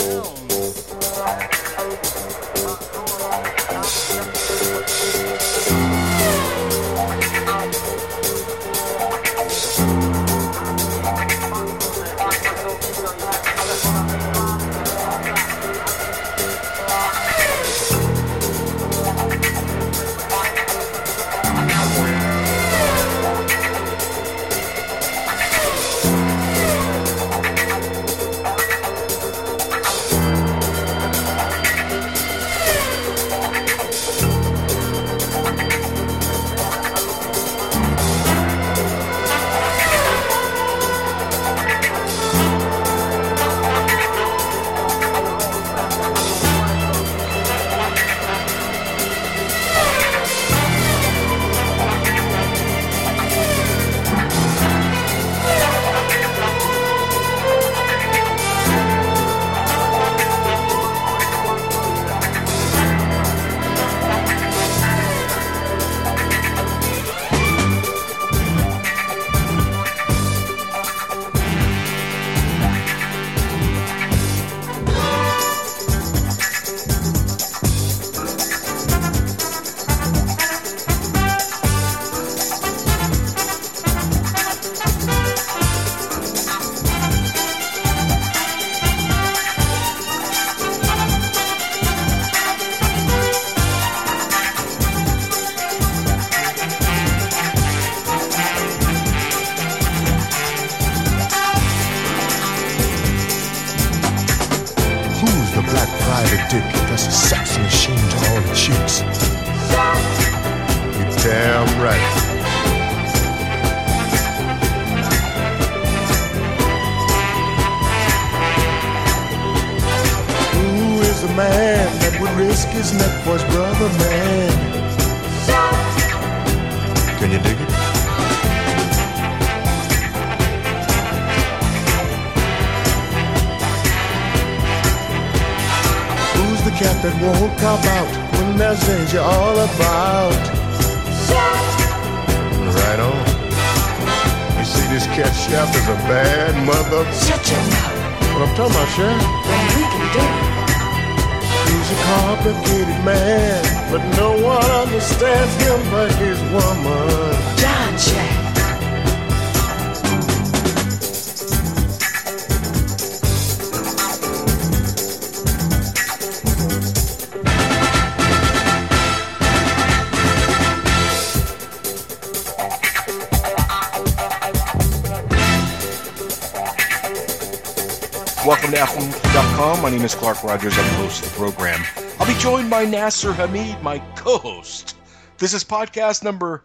Welcome to F1.com. My name is Clark Rogers. I'm the host of the program. I'll be joined by Nasser Hamid, my co-host. This is podcast number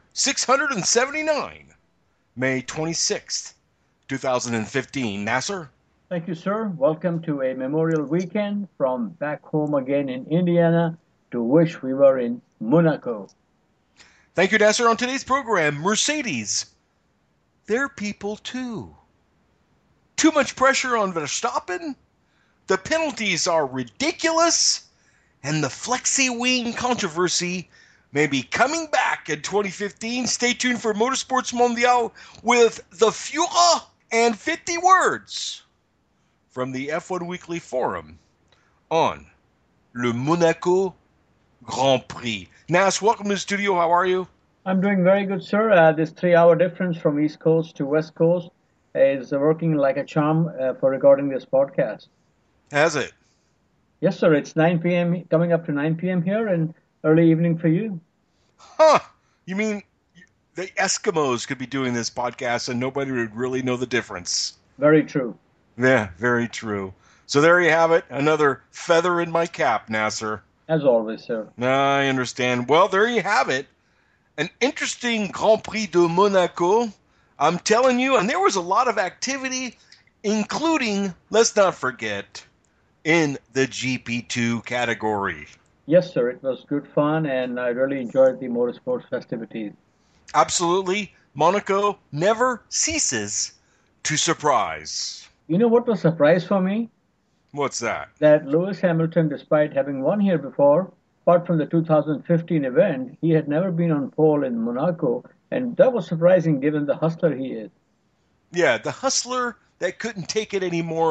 679, May 26th, 2015. Nasser? Thank you, sir. Welcome to a Memorial Weekend from back home again in Indiana to wish we were in Monaco. Thank you, Nasser. On today's program, Mercedes. They're people too. Too much pressure on Verstappen, the penalties are ridiculous, and the Flexi Wing controversy may be coming back in 2015. Stay tuned for Motorsports Mondial with the Führer and 50 words from the F1 Weekly Forum on Le Monaco Grand Prix. Nas, welcome to the studio. How are you? I'm doing very good, sir. This 3-hour difference from East Coast to West Coast is working like a charm for recording this podcast. Has it? Yes, sir. It's 9 p.m., coming up to 9 p.m. here, and early evening for you. Huh. You mean the Eskimos could be doing this podcast and nobody would really know the difference? Very true. Yeah, very true. So there you have it. Another feather in my cap, Nasser. As always, sir. I understand. Well, there you have it. An interesting Grand Prix de Monaco. I'm telling you, and there was a lot of activity, including, let's not forget, in the GP2 category. Yes, sir. It was good fun, and I really enjoyed the motorsports festivities. Absolutely. Monaco never ceases to surprise. You know what was a surprise for me? What's that? That Lewis Hamilton, despite having won here before, apart from the 2015 event, he had never been on pole in Monaco. And that was surprising given the hustler he is. Yeah, the hustler that couldn't take it anymore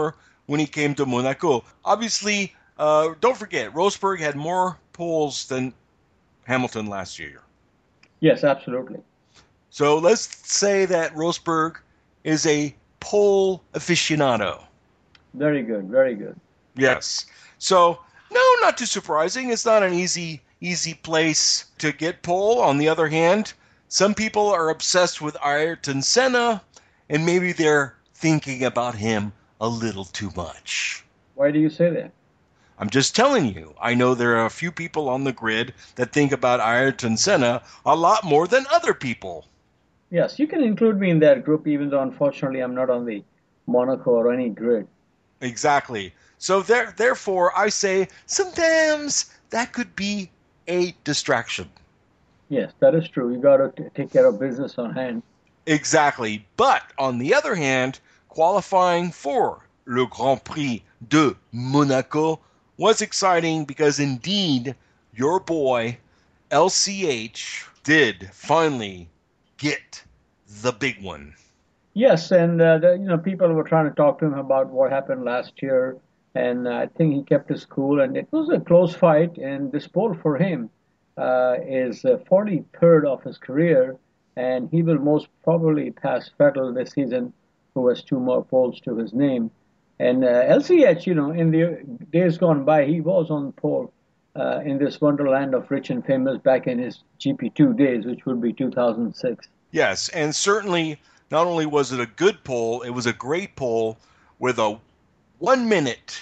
when he came to Monaco. Obviously, don't forget, Rosberg had more poles than Hamilton last year. Yes, absolutely. So let's say that Rosberg is a pole aficionado. Very good, very good. Yes. So, no, not too surprising. It's not an easy place to get pole. On the other hand, some people are obsessed with Ayrton Senna, and maybe they're thinking about him a little too much. Why do you say that? I'm just telling you. I know there are a few people on the grid that think about Ayrton Senna a lot more than other people. Yes, you can include me in that group, even though unfortunately I'm not on the Monaco or any grid. Exactly. So therefore, I say sometimes that could be a distraction. Yes, that is true. You got to take care of business on hand. Exactly. But on the other hand, qualifying for Le Grand Prix de Monaco was exciting because indeed your boy LCH did finally get the big one. Yes, and people were trying to talk to him about what happened last year, and I think he kept his cool, and it was a close fight. And this pole for him is 43rd of his career, and he will most probably pass Vettel this season, who has two more poles to his name. And LCH, in the days gone by, he was on pole in this wonderland of rich and famous back in his GP2 days, which would be 2006. Yes, and certainly not only was it a good poll, it was a great poll with a 1 minute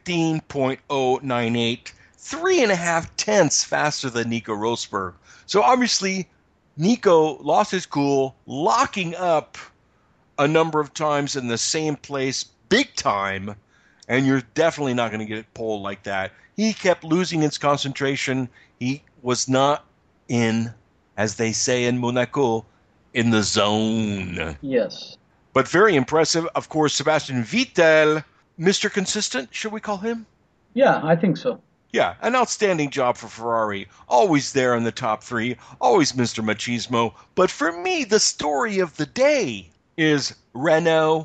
15.098, 3.5 tenths faster than Nico Rosberg. So obviously, Nico lost his cool, locking up a number of times in the same place, big time, and you're definitely not going to get a pole like that. He kept losing his concentration. He was not in, as they say in Monaco, in the zone. Yes. But very impressive. Of course, Sebastian Vettel, Mr. Consistent, should we call him? Yeah, I think so. Yeah, an outstanding job for Ferrari. Always there in the top three, always Mr. Machismo. But for me, the story of the day is Renault.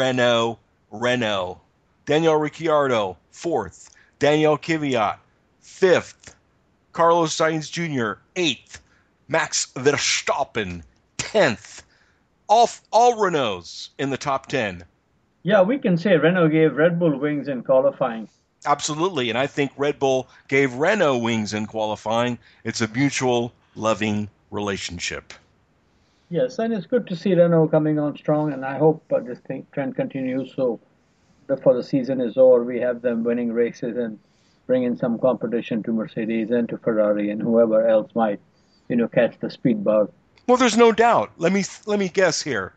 Daniel Ricciardo, 4th. Daniel Kvyat, 5th. Carlos Sainz Jr., 8th. Max Verstappen, 10th. All Renaults in the top 10. Yeah, we can say Renault gave Red Bull wings in qualifying. Absolutely, and I think Red Bull gave Renault wings in qualifying. It's a mutual, loving relationship. Yes, and it's good to see Renault coming on strong, and I hope this trend continues. So before the season is over, we have them winning races and bringing some competition to Mercedes and to Ferrari and whoever else might, catch the speed bug. Well, there's no doubt. Let me guess here.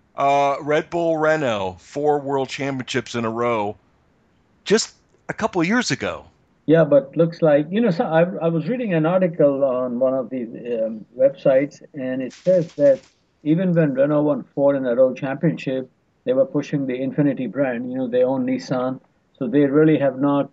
Red Bull Renault, 4 world championships in a row, just a couple of years ago. Yeah, but looks like, so I was reading an article on one of these websites, and it says that even when Renault won 4 in a row championship, they were pushing the Infinity brand. They own Nissan, so they really have not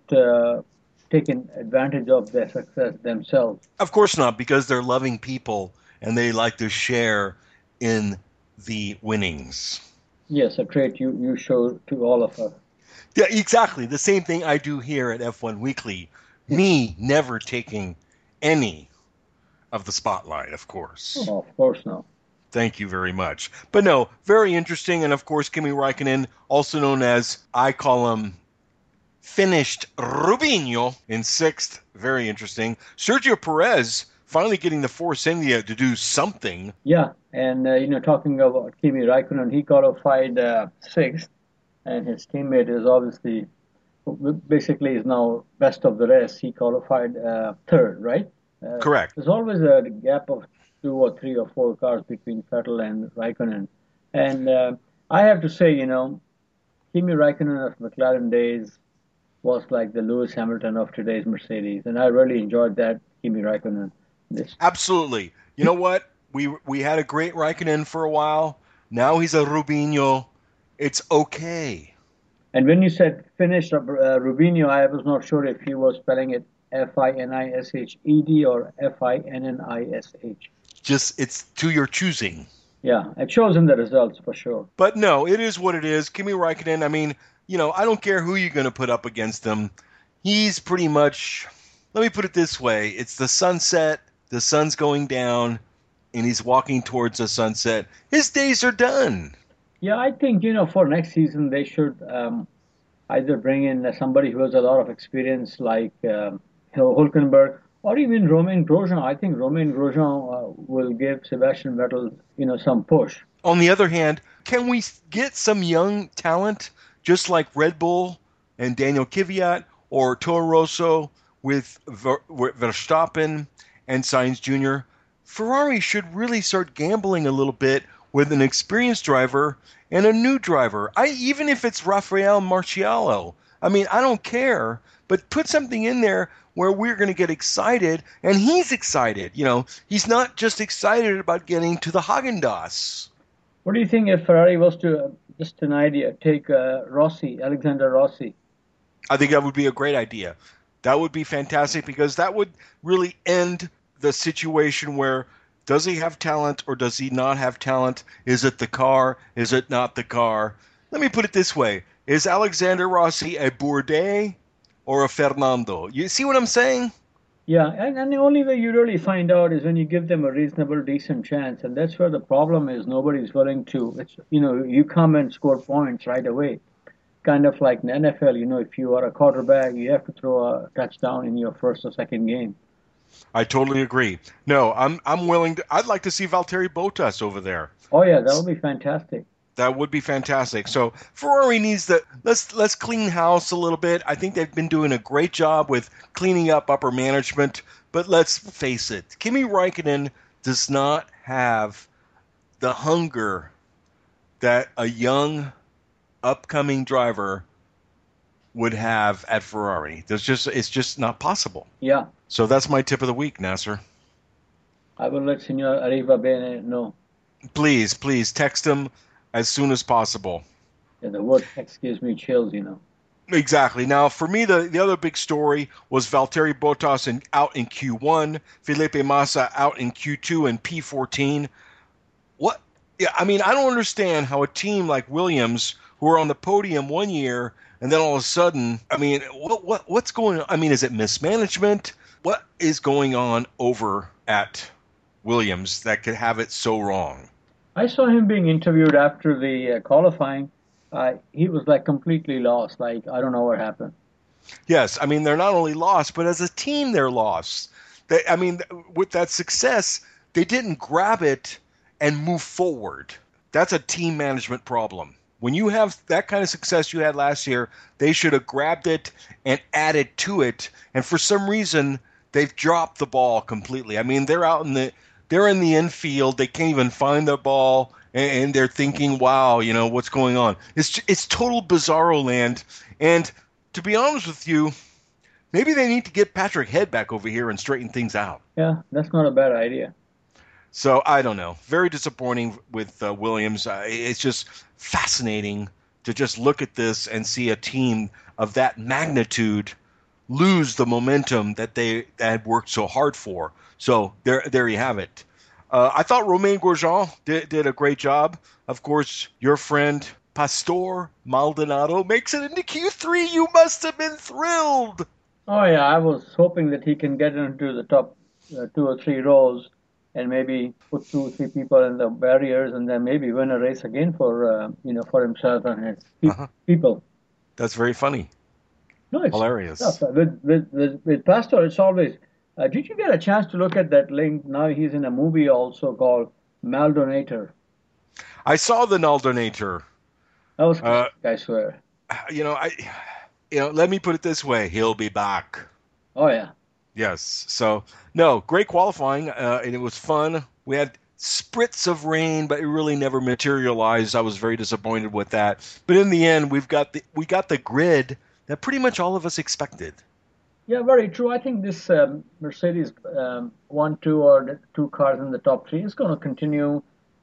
taken advantage of their success themselves. Of course not, because they're loving people and they like to share in the winnings. Yes, a trait you show to all of us. Yeah, exactly. The same thing I do here at F1 Weekly. Me never taking any of the spotlight, of course. Oh, of course not. Thank you very much. But no, very interesting. And of course, Kimi Raikkonen, also known as, I call him finished Rubinho, in 6th. Very interesting. Sergio Perez finally getting the Force India to do something. Yeah, and talking about Kimi Raikkonen, he qualified 6th, and his teammate is obviously basically is now best of the rest. He qualified 3rd, right? Correct. There's always a gap of 2 or 3 or 4 cars between Vettel and Raikkonen, and I have to say, Kimi Raikkonen of McLaren days was like the Lewis Hamilton of today's Mercedes, and I really enjoyed that Kimi Raikkonen. Absolutely. You know what? We had a great Raikkonen for a while. Now he's a Rubinho. It's okay. And when you said finished Rubinho, I was not sure if you were spelling it Finished or Finnnish. Just, it's to your choosing. Yeah, it shows in the results for sure. But no, it is what it is. Kimi Raikkonen, I mean, I don't care who you're going to put up against him. He's pretty much, let me put it this way, it's the sunset, the sun's going down, and he's walking towards the sunset. His days are done. Yeah, I think, for next season they should either bring in somebody who has a lot of experience like Hulkenberg or even Romain Grosjean. I think Romain Grosjean will give Sebastian Vettel, some push. On the other hand, can we get some young talent just like Red Bull and Daniel Kvyat or Toro Rosso with Verstappen and Sainz Jr.? Ferrari should really start gambling a little bit with an experienced driver and a new driver. Even if it's Rafael Marcialo. I mean, I don't care, but put something in there where we're going to get excited, and he's excited. He's not just excited about getting to the Haagen-Dazs. What do you think if Ferrari was to, just an idea, take Rossi, Alexander Rossi? I think that would be a great idea. That would be fantastic because that would really end the situation where does he have talent or does he not have talent? Is it the car? Is it not the car? Let me put it this way. Is Alexander Rossi a Bourdais or a Fernando? You see what I'm saying? Yeah, and the only way you really find out is when you give them a reasonable, decent chance, and that's where the problem is. Nobody's willing to. You come and score points right away. Kind of like in the NFL, if you are a quarterback, you have to throw a touchdown in your first or second game. I totally agree. No, I'm willing to. I'd like to see Valtteri Bottas over there. Oh yeah, that would be fantastic. That would be fantastic. So Ferrari needs to let's clean house a little bit. I think they've been doing a great job with cleaning up upper management, but let's face it, Kimi Raikkonen does not have the hunger that a young upcoming driver would have at Ferrari. It's just not possible. Yeah, So that's my tip of the week, Nasser. I will let Senor Arriva Bene know. Please text him as soon as possible. Yeah, the word text gives me chills. Exactly. Now, for me, the other big story was Valtteri Bottas out in Q1, Felipe Massa out in Q2 and P14. What? Yeah, I mean, I don't understand how a team like Williams, who are on the podium one year, and then all of a sudden, I mean, what's going on? I mean, is it mismanagement? What is going on over at Williams that could have it so wrong? I saw him being interviewed after the qualifying. He was like completely lost. Like I don't know what happened. Yes, I mean they're not only lost, but as a team they're lost. I mean, with that success, they didn't grab it and move forward. That's a team management problem. When you have that kind of success you had last year, they should have grabbed it and added to it. And for some reason, they've dropped the ball completely. I mean, they're in the infield. They can't even find the ball, and they're thinking, "Wow, what's going on?" It's total bizarro land. And to be honest with you, maybe they need to get Patrick Head back over here and straighten things out. Yeah, that's not a bad idea. So I don't know. Very disappointing with Williams. It's just fascinating to just look at this and see a team of that magnitude lose the momentum that they had worked so hard for. So there you have it. I thought Romain Grosjean did a great job. Of course, your friend Pastor Maldonado makes it into Q3. You must have been thrilled. Oh yeah, I was hoping that he can get into the top 2 or 3 rows and maybe put 2 or 3 people in the barriers and then maybe win a race again for himself and his people. That's very funny. No, it's Hilarious. tough. With Pastor, it's always. Did you get a chance to look at that link? Now he's in a movie also called Maldonator. I saw the Naldonator. That was classic, I swear. Let me put it this way: he'll be back. Oh yeah. Yes. So no, great qualifying, and it was fun. We had spritz of rain, but it really never materialized. I was very disappointed with that. But in the end, we got the grid that pretty much all of us expected. Yeah, very true. I think this Mercedes 1, 2, or the 2 cars in the top 3 is going to continue.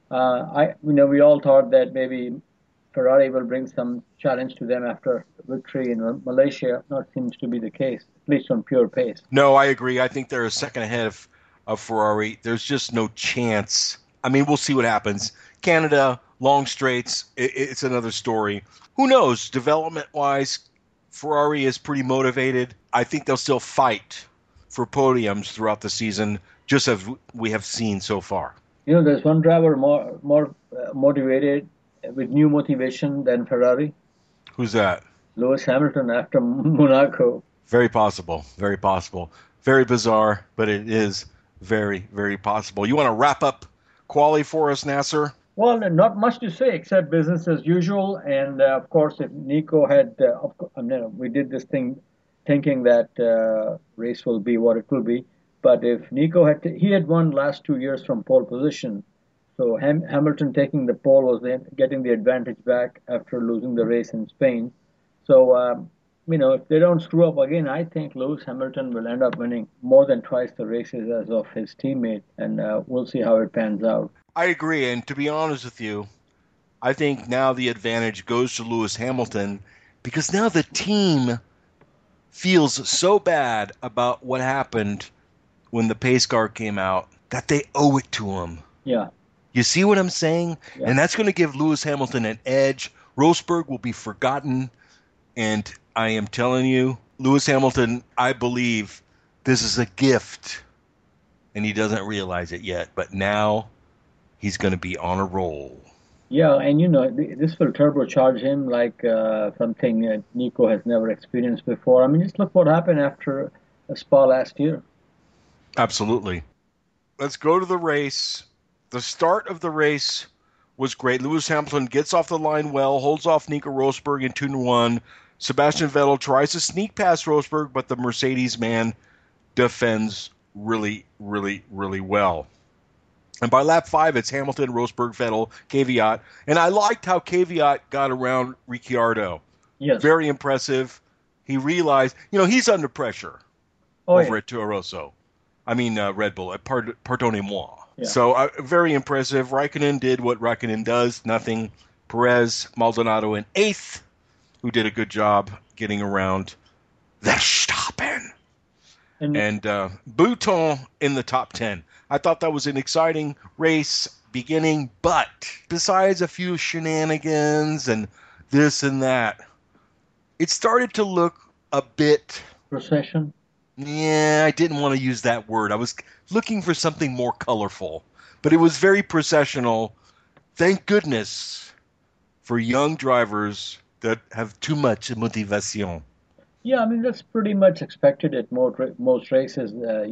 We all thought that maybe Ferrari will bring some challenge to them after victory in Malaysia. Not seems to be the case, at least on pure pace. No, I agree. I think they're a second ahead of Ferrari. There's just no chance. I mean, we'll see what happens. Canada, long straights, it's another story. Who knows? Development-wise, Ferrari is pretty motivated. I think they'll still fight for podiums throughout the season, just as we have seen so far. There's one driver more motivated with new motivation than Ferrari. Who's that? Lewis Hamilton after Monaco. Very possible. Very possible. Very bizarre, but it is very, very possible. You want to wrap up quali for us, Nasser? Well, not much to say except business as usual. And of course, if Nico had, we did this thing thinking that race will be what it will be. But if Nico he had won last 2 years from pole position. So Hamilton taking the pole was getting the advantage back after losing the race in Spain. So, if they don't screw up again, I think Lewis Hamilton will end up winning more than twice the races as of his teammate. And we'll see how it pans out. I agree. And to be honest with you, I think now the advantage goes to Lewis Hamilton because now the team feels so bad about what happened when the pace car came out that they owe it to him. Yeah. You see what I'm saying? Yeah. And that's going to give Lewis Hamilton an edge. Rosberg will be forgotten. And I am telling you, Lewis Hamilton, I believe this is a gift. And he doesn't realize it yet. But now he's going to be on a roll. Yeah, and this will turbocharge him like something Nico has never experienced before. I mean, just look what happened after Spa last year. Absolutely. Let's go to the race. The start of the race was great. Lewis Hamilton gets off the line well, holds off Nico Rosberg in 2-1. Sebastian Vettel tries to sneak past Rosberg, but the Mercedes man defends really, really, really well. And by lap 5, it's Hamilton, Rosberg, Vettel, Kvyat. And I liked how Kvyat got around Ricciardo. Yes. Very impressive. He realized, he's under pressure over at Toro Rosso. I mean, Red Bull, pardonnez-moi. Yeah. So very impressive. Raikkonen did what Raikkonen does, nothing. Perez, Maldonado in 8th, who did a good job getting around Verstappen. And Button in the top 10. I thought that was an exciting race beginning, but besides a few shenanigans and this and that, it started to look a bit... Procession? Yeah, I didn't want to use that word. I was looking for something more colorful, but it was very processional. Thank goodness for young drivers that have too much motivation. Yeah, I mean, that's pretty much expected at most races,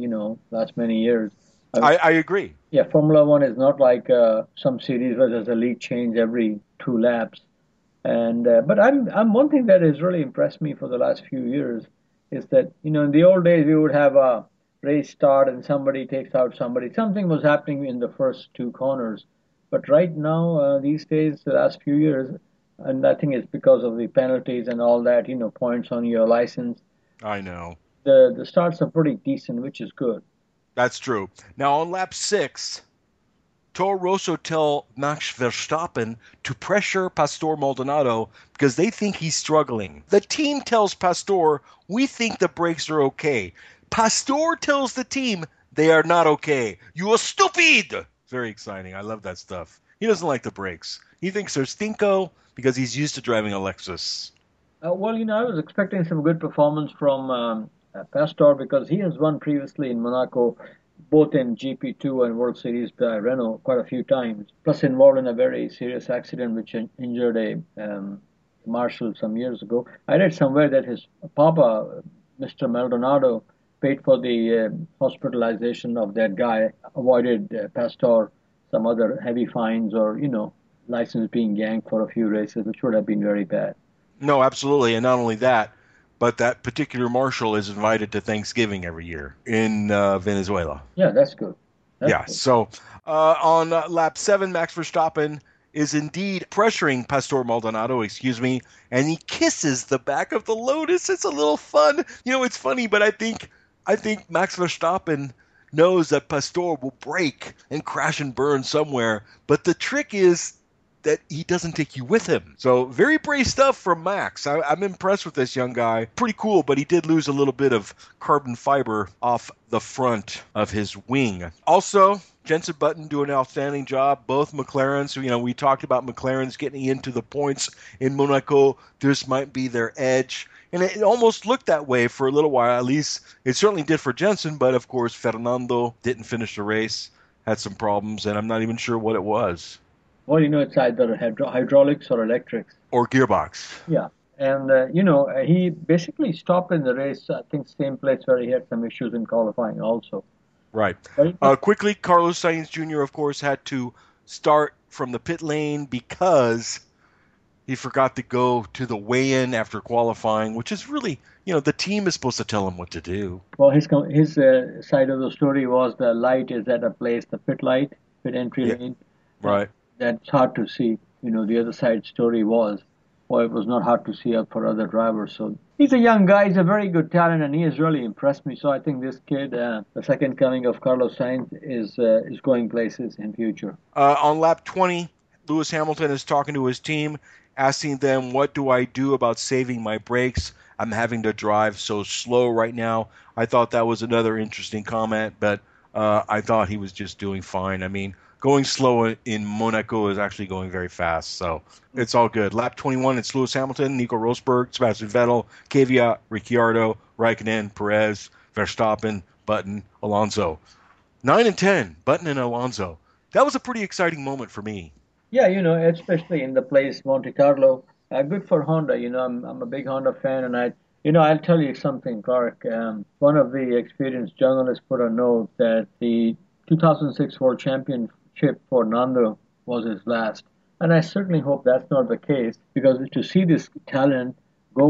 last many years. I agree. Yeah, Formula One is not like some series where there's a lead change every 2 laps. And but I'm one thing that has really impressed me for the last few years is that, in the old days, we would have a race start and somebody takes out somebody. Something was happening in the first 2 corners. But right now, these days, the last few years, and I think it's because of the penalties and all that, points on your license. I know. The starts are pretty decent, which is good. That's true. Now, on lap 6, Toro Rosso tell Max Verstappen to pressure Pastor Maldonado because they think he's struggling. The team tells Pastor, we think the brakes are okay. Pastor tells the team they are not okay. You are stupid! Very exciting. I love that stuff. He doesn't like the brakes. He thinks they're stinko because he's used to driving a Lexus. I was expecting some good performance from Pastor because he has won previously in Monaco, both in GP2 and World Series by Renault quite a few times. Plus involved in a very serious accident which injured a marshal some years ago. I read somewhere that his papa, Mr. Maldonado, paid for the hospitalization of that guy, avoided Pastor some other heavy fines or, license being yanked for a few races, which would have been very bad. No, absolutely. And not only that, but that particular marshal is invited to Thanksgiving every year in Venezuela. Yeah, that's good. Good. So on lap 7, Max Verstappen is indeed pressuring Pastor Maldonado, and he kisses the back of the Lotus. It's a little fun. It's funny, but I think Max Verstappen knows that Pastor will break and crash and burn somewhere. But the trick is that he doesn't take you with him. So very brave stuff from Max. I'm impressed with this young guy. Pretty cool, but he did lose a little bit of carbon fiber off the front of his wing. Also, Jenson Button doing an outstanding job. Both McLarens, we talked about McLarens getting into the points in Monaco. This might be their edge. And it almost looked that way for a little while. At least it certainly did for Jenson. But, of course, Fernando didn't finish the race, had some problems, and I'm not even sure what it was. Well, it's either hydraulics or electrics. Or gearbox. Yeah. And, he basically stopped in the race, I think, same place where he had some issues in qualifying also. Right. Quickly, Carlos Sainz Jr., of course, had to start from the pit lane because he forgot to go to the weigh-in after qualifying, which is really, the team is supposed to tell him what to do. Well, his side of the story was the light is at a place, the pit entry lane. Right. That's hard to see. The other side story was, it was not hard to see out for other drivers. So he's a young guy. He's a very good talent, and he has really impressed me. So I think this kid, the second coming of Carlos Sainz, is going places in future. On lap 20, Lewis Hamilton is talking to his team, asking them, what do I do about saving my brakes? I'm having to drive so slow right now. I thought that was another interesting comment, but I thought he was just doing fine. I mean, going slow in Monaco is actually going very fast, so it's all good. Lap 21, it's Lewis Hamilton, Nico Rosberg, Sebastian Vettel, Kvyat, Ricciardo, Raikkonen, Perez, Verstappen, Button, Alonso. 9 and 10, Button and Alonso. That was a pretty exciting moment for me. Yeah, especially in the place Monte Carlo. Good for Honda. I'm a big Honda fan, and I'll tell you something, Clark. One of the experienced journalists put a note that the 2006 World Championship for Nando was his last, and I certainly hope that's not the case, because to see this talent go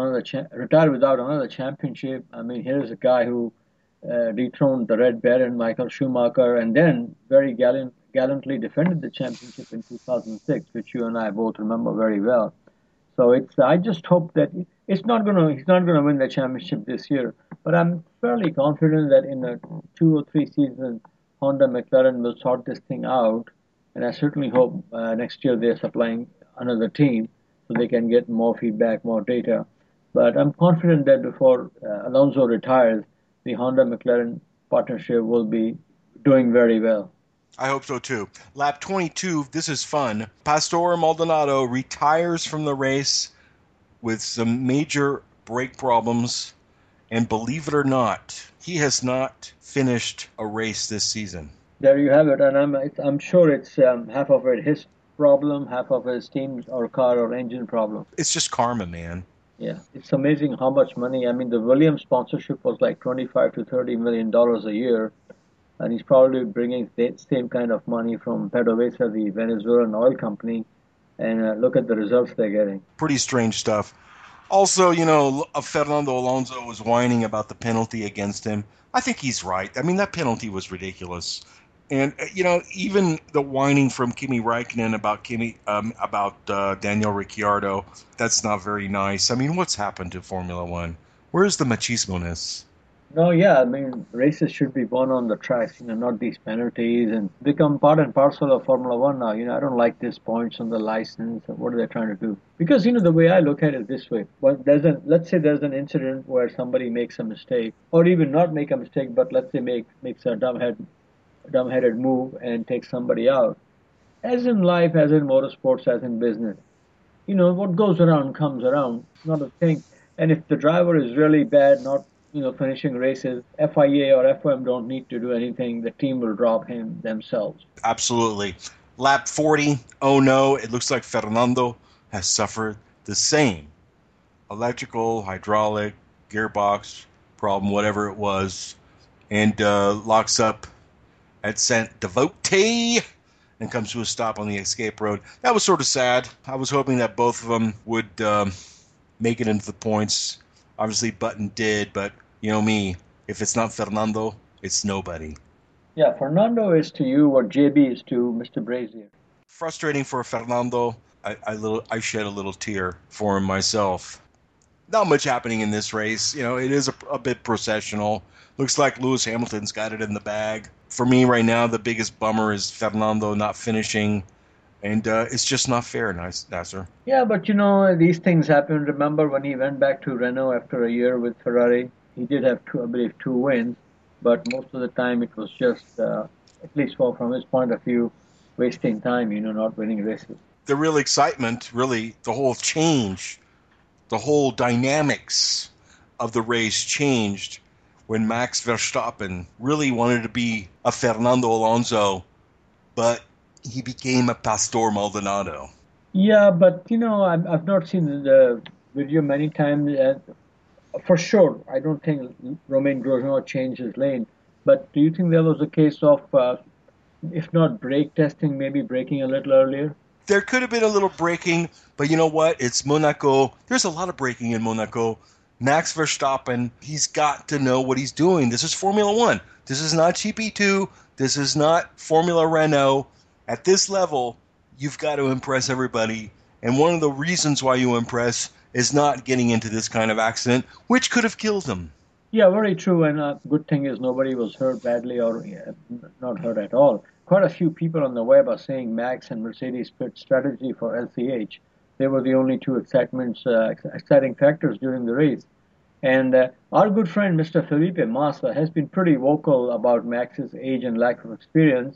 retire without another championship. I mean, here's a guy who dethroned the Red Baron, Michael Schumacher, and then very gallantly defended the championship in 2006, which you and I both remember very well. So I just hope that he's not gonna win the championship this year, but I'm fairly confident that in a 2 or 3 seasons, Honda McLaren will sort this thing out, and I certainly hope next year they're supplying another team so they can get more feedback, more data. But I'm confident that before Alonso retires, the Honda McLaren partnership will be doing very well. I hope so too. Lap 22, this is fun. Pastor Maldonado retires from the race with some major brake problems, and believe it or not, he has not finished a race this season. There you have it, and I'm sure it's half of it his problem, half of his team's or car or engine problem. It's just karma, man. Yeah, it's amazing how much money. I mean, the Williams sponsorship was like $25 to $30 million a year. And he's probably bringing the same kind of money from PDVSA, the Venezuelan oil company, and look at the results they're getting. Pretty strange stuff. Also, Fernando Alonso was whining about the penalty against him. I think he's right. I mean, that penalty was ridiculous. And, even the whining from Kimi Raikkonen about Daniel Ricciardo, that's not very nice. I mean, what's happened to Formula One? Where's the machismo-ness? No, yeah, I mean, races should be won on the tracks, not these penalties, and become part and parcel of Formula One now. I don't like these points on the license. What are they trying to do? Because, the way I look at it this way, let's say there's an incident where somebody makes a mistake, or even not make a mistake, but let's say makes a dumbheaded move and takes somebody out. As in life, as in motorsports, as in business, what goes around comes around. It's not a thing. And if the driver is really bad, not finishing races, FIA or FOM don't need to do anything. The team will drop him themselves. Absolutely. Lap 40, oh no, it looks like Fernando has suffered the same electrical, hydraulic, gearbox problem, whatever it was, and locks up at Saint Devote and comes to a stop on the escape road. That was sort of sad. I was hoping that both of them would make it into the points. Obviously, Button did, but me, if it's not Fernando, it's nobody. Yeah, Fernando is to you what JB is to Mr. Brazier. Frustrating for Fernando. I shed a little tear for him myself. Not much happening in this race. It is a bit processional. Looks like Lewis Hamilton's got it in the bag. For me right now, the biggest bummer is Fernando not finishing And it's just not fair, Nasser. Yeah, but these things happen. Remember when he went back to Renault after a year with Ferrari? He did have two, I believe, two wins, but most of the time it was just, at least from his point of view, wasting time, not winning races. The real excitement, really, the whole change, the whole dynamics of the race changed when Max Verstappen really wanted to be a Fernando Alonso, but he became a Pastor Maldonado. Yeah, but I've not seen the video many times. For sure, I don't think Romain Grosjean changed his lane. But do you think there was a case of, if not brake testing, maybe braking a little earlier? There could have been a little braking, but you know what? It's Monaco. There's a lot of braking in Monaco. Max Verstappen, he's got to know what he's doing. This is Formula One. This is not GP2. This is not Formula Renault. At this level, you've got to impress everybody. And one of the reasons why you impress is not getting into this kind of accident, which could have killed him. Yeah, very true. And good thing is nobody was hurt badly or not hurt at all. Quite a few people on the web are saying Max and Mercedes pit strategy for LCH. They were the only two exciting factors during the race. And our good friend Mr. Felipe Massa has been pretty vocal about Max's age and lack of experience.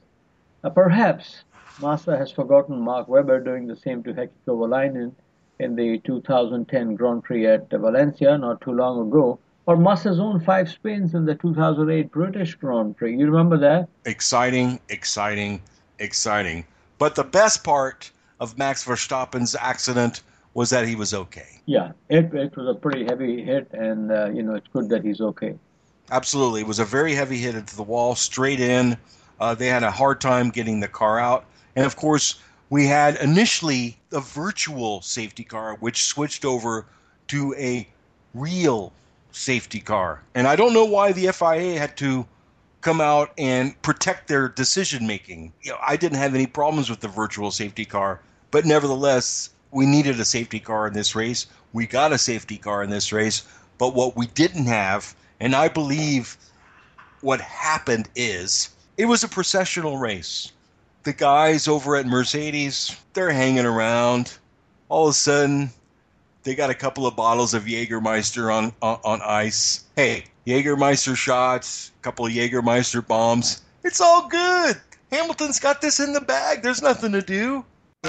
Perhaps Massa has forgotten Mark Webber doing the same to Heikki Kovalainen in the 2010 Grand Prix at Valencia not too long ago, or Massa's own 5 spins in the 2008 British Grand Prix. You remember that? Exciting, exciting, exciting. But the best part of Max Verstappen's accident was that he was okay. Yeah, it was a pretty heavy hit, and it's good that he's okay. Absolutely. It was a very heavy hit into the wall, straight in. They had a hard time getting the car out. And, of course, we had initially a virtual safety car, which switched over to a real safety car. And I don't know why the FIA had to come out and protect their decision-making. I didn't have any problems with the virtual safety car, but nevertheless, we needed a safety car in this race. We got a safety car in this race, but what we didn't have, and I believe what happened is, it was a processional race. The guys over at Mercedes, they're hanging around. All of a sudden, they got a couple of bottles of Jägermeister on ice. Hey, Jägermeister shots, a couple of Jägermeister bombs. It's all good. Hamilton's got this in the bag. There's nothing to do.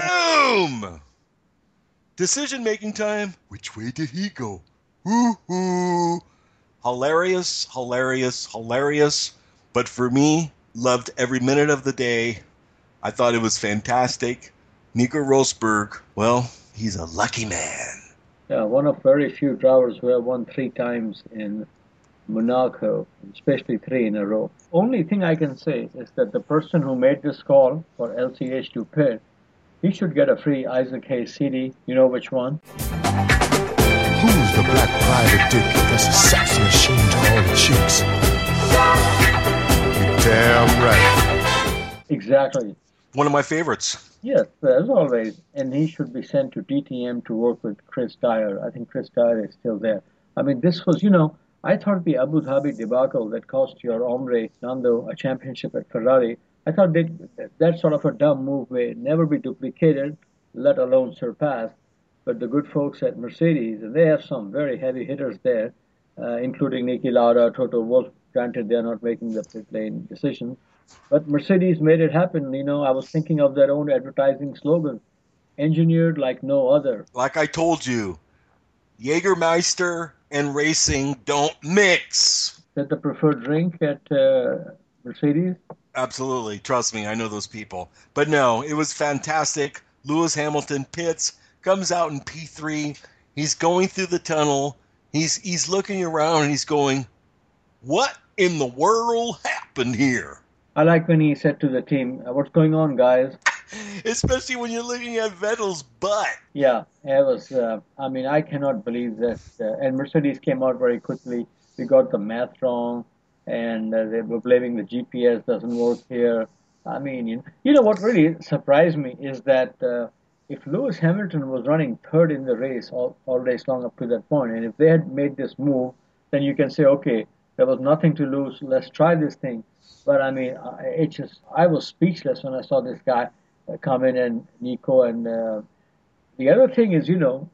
Boom! Decision-making time. Which way did he go? Woo-hoo! Hilarious, hilarious, hilarious. But for me, loved every minute of the day. I thought it was fantastic. Nico Rosberg, well, he's a lucky man. Yeah, one of very few drivers who have won 3 times in Monaco, especially 3 in a row. Only thing I can say is that the person who made this call for LCH to pit, he should get a free Isaac Hayes CD. You know which one? Who's the black private dick that's a sex machine to all the chicks? You're damn right. Exactly. One of my favorites. Yes, as always. And he should be sent to DTM to work with Chris Dyer. I think Chris Dyer is still there. I mean, this was, I thought the Abu Dhabi debacle that cost your hombre Nando a championship at Ferrari, I thought that sort of a dumb move may never be duplicated, let alone surpassed. But the good folks at Mercedes, they have some very heavy hitters there, including Niki Lauda, Toto Wolff. Granted, they're not making the pit lane decision. But Mercedes made it happen. I was thinking of their own advertising slogan, engineered like no other. Like I told you, Jägermeister and racing don't mix. Is that the preferred drink at Mercedes? Absolutely. Trust me, I know those people. But no, it was fantastic. Lewis Hamilton pits, comes out in P3. He's going through the tunnel. He's looking around and he's going, what in the world happened here? I like when he said to the team, what's going on, guys? Especially when you're looking at Vettel's butt. Yeah, it was, I cannot believe that. And Mercedes came out very quickly. We got the math wrong, and they were blaming the GPS doesn't work here. What really surprised me is that if Lewis Hamilton was running third in the race all race long up to that point, and if they had made this move, then you can say, okay, there was nothing to lose. Let's try this thing. But I was speechless when I saw this guy. come in and Nico. And the other thing is,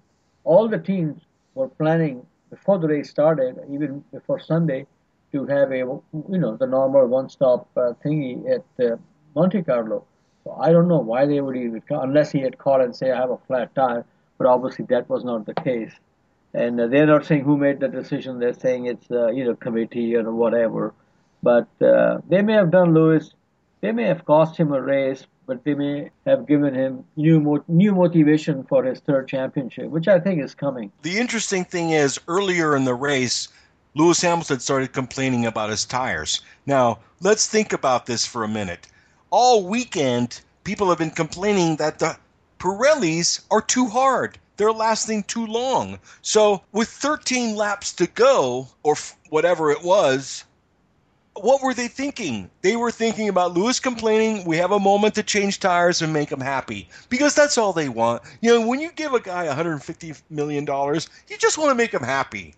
all the teams were planning before the race started, even before Sunday, to have the normal one-stop thingy at Monte Carlo. So I don't know why they would even, unless he had called and say, I have a flat tire, but obviously that was not the case. And they're not saying who made the decision. They're saying it's, committee or whatever. But they may have done Lewis. They may have cost him a race, but they may have given him new motivation for his third championship, which I think is coming. The interesting thing is, earlier in the race, Lewis Hamilton started complaining about his tires. Now, let's think about this for a minute. All weekend, people have been complaining that the Pirellis are too hard. They're lasting too long. So with 13 laps to go, or whatever it was, what were they thinking? They were thinking about Lewis complaining, we have a moment to change tires and make him happy. Because that's all they want. When you give a guy $150 million, you just want to make him happy.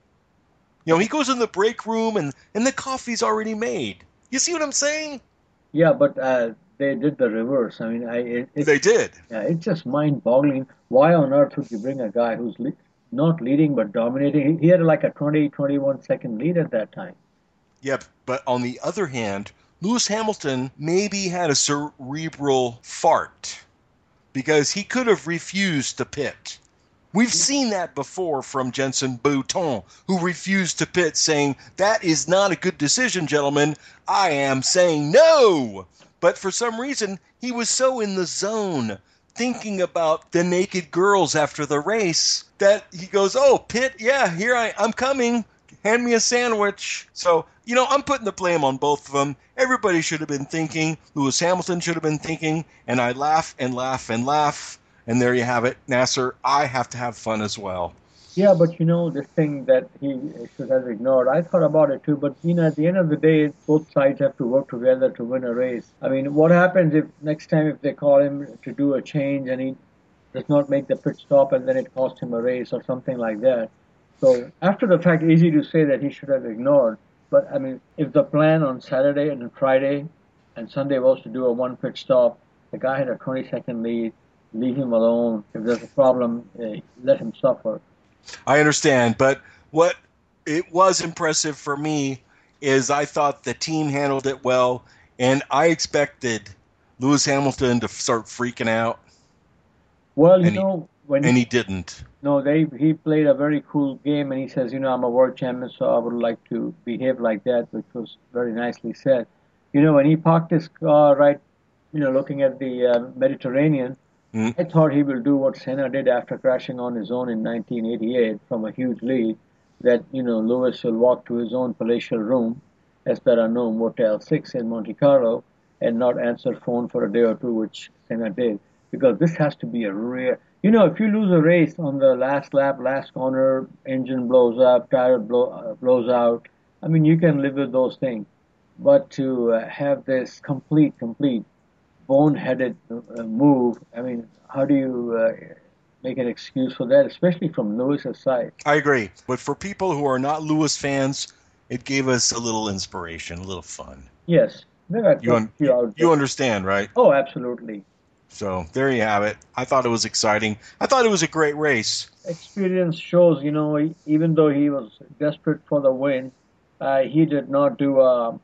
He goes in the break room and the coffee's already made. You see what I'm saying? Yeah, but they did the reverse. I mean, they did. Yeah, it's just mind-boggling. Why on earth would you bring a guy who's not leading but dominating? He had like a 21 second lead at that time. Yeah, but on the other hand, Lewis Hamilton maybe had a cerebral fart because he could have refused to pit. We've seen that before from Jenson Button, who refused to pit, saying, that is not a good decision, gentlemen. I am saying no. But for some reason, he was so in the zone, thinking about the naked girls after the race, that he goes, oh, pit, yeah, I'm coming. Hand me a sandwich. So, I'm putting the blame on both of them. Everybody should have been thinking. Lewis Hamilton should have been thinking. And I laugh and laugh and laugh. And there you have it, Nasser. I have to have fun as well. Yeah, but this thing that he should have ignored, I thought about it too. But at the end of the day, both sides have to work together to win a race. I mean, what happens if next time if they call him to do a change and he does not make the pit stop and then it costs him a race or something like that? So after the fact, easy to say that he should have ignored. But I mean, if the plan on Saturday and Friday and Sunday was to do a one pit stop, the guy had a 20-second lead. Leave him alone. If there's a problem, let him suffer. I understand, but what it was impressive for me is I thought the team handled it well, and I expected Lewis Hamilton to start freaking out. Well, he didn't. No, he played a very cool game, and he says, I'm a world champion, so I would like to behave like that, which was very nicely said. When he parked his car right, looking at the Mediterranean, I thought he will do what Senna did after crashing on his own in 1988 from a huge lead, that, Lewis will walk to his own palatial room, Esperano Motel 6 in Monte Carlo, and not answer phone for a day or two, which Senna did. Because this has to be a rare... if you lose a race on the last lap, last corner, engine blows up, tire blows out, I mean, you can live with those things. But to have this complete boneheaded move, I mean, how do you make an excuse for that, especially from Lewis's side? I agree. But for people who are not Lewis fans, it gave us a little inspiration, a little fun. Yes. You understand, right? Oh, absolutely. So there you have it. I thought it was exciting. I thought it was a great race. Experience shows, even though he was desperate for the win, he did not do,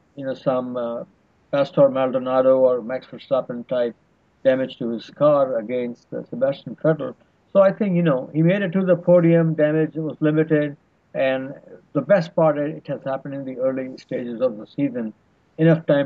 some Pastor Maldonado or Max Verstappen type damage to his car against Sebastian Vettel. So I think, he made it to the podium, damage was limited, and the best part, it has happened in the early stages of the season. Enough time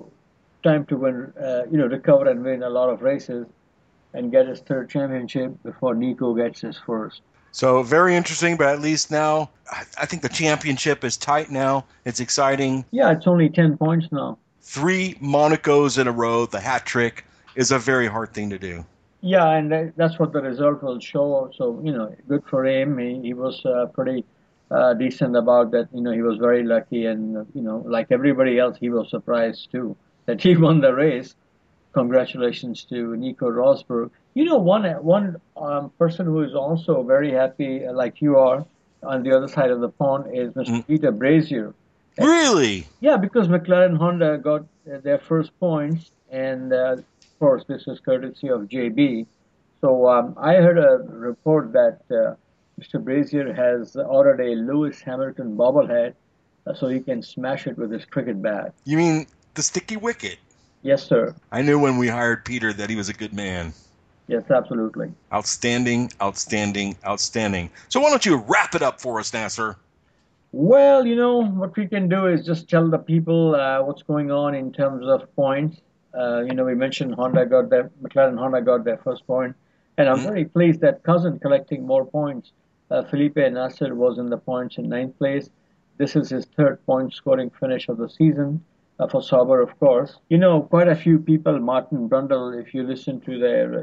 to win, recover and win a lot of races and get his third championship before Nico gets his first. So very interesting, but at least now, I think the championship is tight now. It's exciting. Yeah, it's only 10 points now. 3 Monacos in a row, the hat trick, is a very hard thing to do. Yeah, and that's what the result will show. So, good for him. He was pretty decent about that. He was very lucky, and, like everybody else, he was surprised too that he won the race. Congratulations to Nico Rosberg. One person who is also very happy, like you are, on the other side of the pond, is Mr. Peter Brazier. Really? Yeah, because McLaren Honda got their first points, and course, this is courtesy of JB. So I heard a report that Mr. Brazier has ordered a Lewis Hamilton bobblehead so he can smash it with his cricket bat. You mean the sticky wicket? Yes, sir. I knew when we hired Peter that he was a good man. Yes, absolutely. Outstanding, outstanding, outstanding. So why don't you wrap it up for us, Nasser? Well, what we can do is just tell the people what's going on in terms of points. We mentioned McLaren Honda got their first point, and I'm very pleased that Cousin collecting more points. Felipe Nasser was in the points in ninth place. This is his third point scoring finish of the season for Sauber, of course. Quite a few people, Martin Brundle, if you listen to their,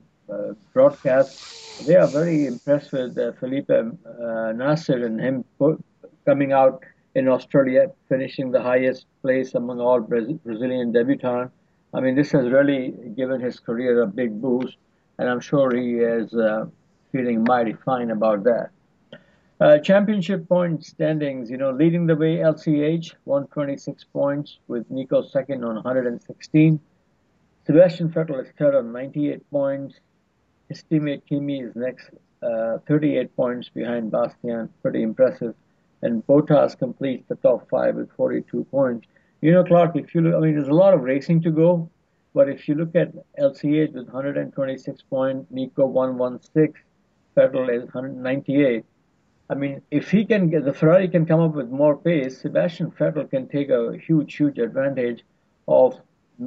broadcast, they are very impressed with Felipe Nasser and him coming out in Australia, finishing the highest place among all Brazilian debutants. I mean, this has really given his career a big boost, and I'm sure he is feeling mighty fine about that. Championship point standings, leading the way LCH, 126 points, with Nico second on 116. Sebastian Vettel is third on 98 points. His teammate Kimi is next, 38 points behind Bastian, pretty impressive. And Bottas completes the top five with 42 points. Clark, if you look, there's a lot of racing to go, but if you look at LCH with 126 points, Nico 116, Vettel is 198. If he can the Ferrari can come up with more pace, Sebastian Vettel can take a huge advantage of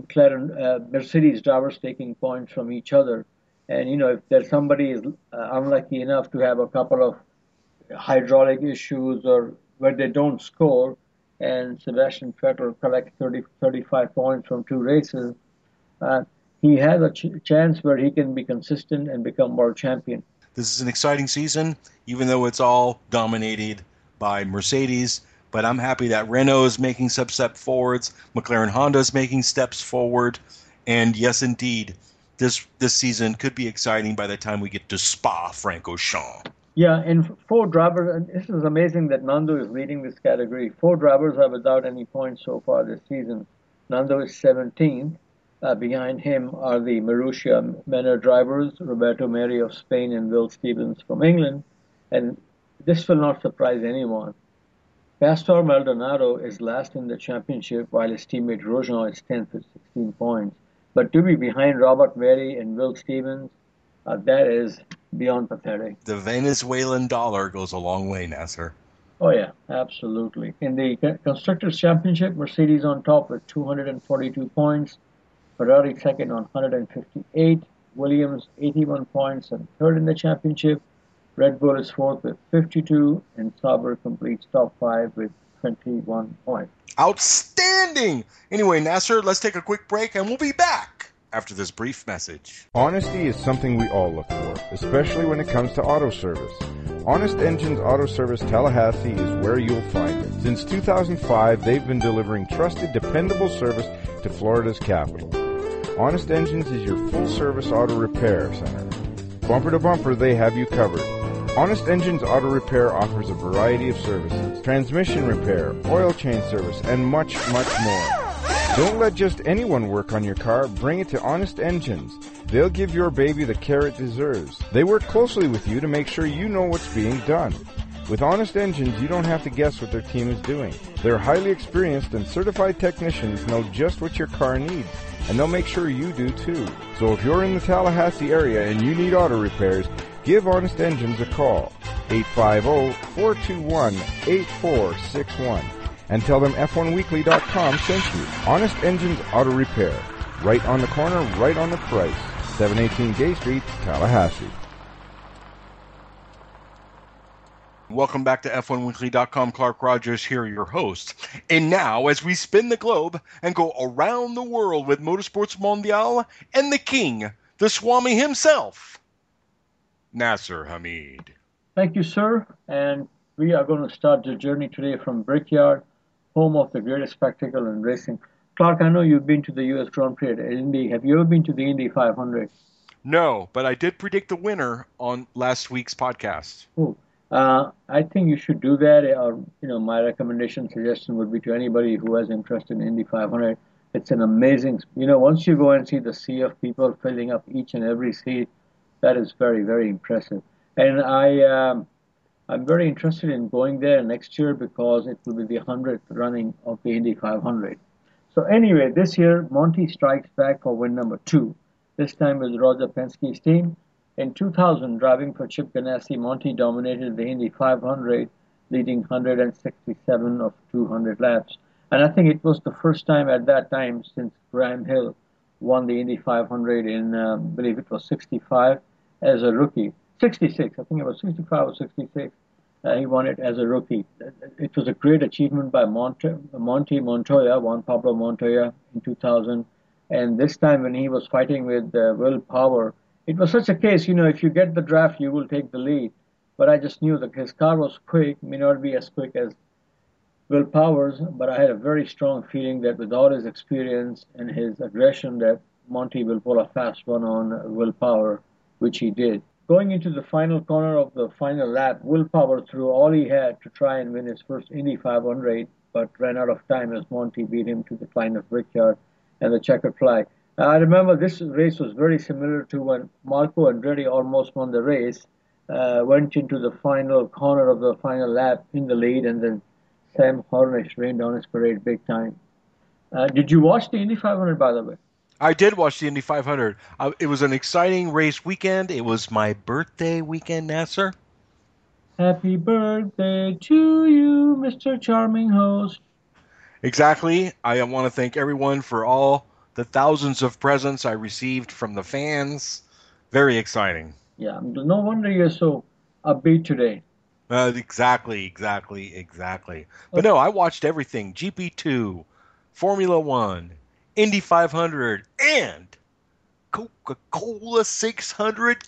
Mercedes drivers taking points from each other. And, if there's somebody is unlucky enough to have a couple of hydraulic issues or where they don't score, and Sebastian Vettel collects 35 points from two races, he has a chance where he can be consistent and become world champion. This is an exciting season, even though it's all dominated by Mercedes. But I'm happy that Renault is making some step forwards, McLaren Honda is making steps forward, and yes, indeed, this season could be exciting by the time we get to Spa-Francorchamps. Yeah, and four drivers, and this is amazing that Nando is leading this category. Four drivers are without any points so far this season. Nando is 17th. Behind him are the Marussia Menor drivers, Roberto Meri of Spain and Will Stevens from England. And this will not surprise anyone. Pastor Maldonado is last in the championship, while his teammate Grosjean is 10th with 16 points. But to be behind Robert Meri and Will Stevens, that is beyond pathetic. The Venezuelan dollar goes a long way, Nasser. Oh, yeah, absolutely. In the Constructors' Championship, Mercedes on top with 242 points, Ferrari second on 158, Williams 81 points and third in the championship, Red Bull is fourth with 52, and Sauber completes top five with 21 points. Outstanding! Anyway, Nasser, let's take a quick break and we'll be back after this brief message. Honesty is something we all look for, especially when it comes to auto service. Honest Engines Auto Service Tallahassee is where you'll find it. Since 2005, they've been delivering trusted, dependable service to Florida's capital. Honest Engines is your full-service auto repair center. Bumper to bumper, they have you covered. Honest Engines Auto Repair offers a variety of services: transmission repair, oil change service, and much, much more. Don't let just anyone work on your car. Bring it to Honest Engines. They'll give your baby the care it deserves. They work closely with you to make sure you know what's being done. With Honest Engines, you don't have to guess what their team is doing. Their highly experienced and certified technicians know just what your car needs, and they'll make sure you do too. So if you're in the Tallahassee area and you need auto repairs, give Honest Engines a call, 850-421-8461, and tell them F1Weekly.com sent you. Honest Engines Auto Repair, right on the corner, right on the price, 718 Gay Street, Tallahassee. Welcome back to F1Weekly.com. Clark Rogers here, your host. And now, as we spin the globe and go around the world with Motorsports Mondial and the king, the Swami himself, Nasser Hamid. Thank you, sir. And we are going to start the journey today from Brickyard, home of the greatest spectacle in racing. Clark, I know you've been to the U.S. Grand Prix at Indy. Have you ever been to the Indy 500? No, but I did predict the winner on last week's podcast. Oh. I think you should do that. My recommendation, suggestion would be to anybody who has interest in Indy 500, It's an amazing, once you go and see the sea of people filling up each and every seat, that is very, very impressive. And I'm very interested in going there next year because it will be the 100th running of the Indy 500. So anyway, this year Monty strikes back for win number two. This time with Roger Penske's team. In 2000, driving for Chip Ganassi, Monty dominated the Indy 500, leading 167 of 200 laps. And I think it was the first time at that time since Graham Hill won the Indy 500 in, I believe it was 65 as a rookie. 66, I think it was 65 or 66. He won it as a rookie. It was a great achievement by Monty Montoya, Juan Pablo Montoya, in 2000. And this time when he was fighting with Will Power, it was such a case, if you get the draft, you will take the lead. But I just knew that his car was quick, may not be as quick as Will Powers, but I had a very strong feeling that with all his experience and his aggression, that Monty will pull a fast one on Will Power, which he did. Going into the final corner of the final lap, Will Power threw all he had to try and win his first Indy 500, but ran out of time as Monty beat him to the line of Brickyard and the checkered flag. I remember this race was very similar to when Marco Andretti almost won the race, went into the final corner of the final lap in the lead, and then Sam Hornish rained on his parade big time. Did you watch the Indy 500, by the way? I did watch the Indy 500. It was an exciting race weekend. It was my birthday weekend, Nasser. Happy birthday to you, Mr. Charming Host. Exactly. I want to thank everyone for all the thousands of presents I received from the fans. Very exciting. Yeah, no wonder you're so upbeat today. Exactly. But no, I watched everything. GP2, Formula One, Indy 500, and Coca-Cola 600.